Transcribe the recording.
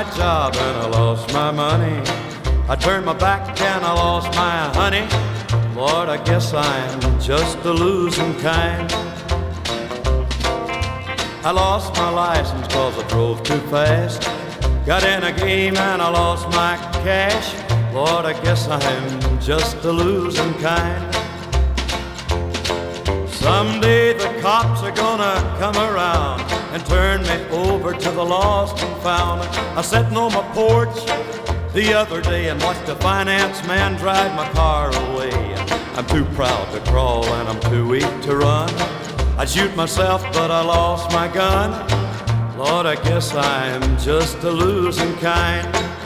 job and I lost my money. I turned my back and I lost my honey. Lord, I guess I'm just a losing kind. I lost my license 'cause I drove too fast. Got in a game and I lost my cash. Lord, I guess I'm just a losing kind. Someday the cops are gonna come around and turn me over to the lost and found. I sat on my porch the other day and watched a finance man drive my car away. I'm too proud to crawl and I'm too weak to run. I'd shoot myself but I lost my gun. Lord, I guess I'm just a losing kind.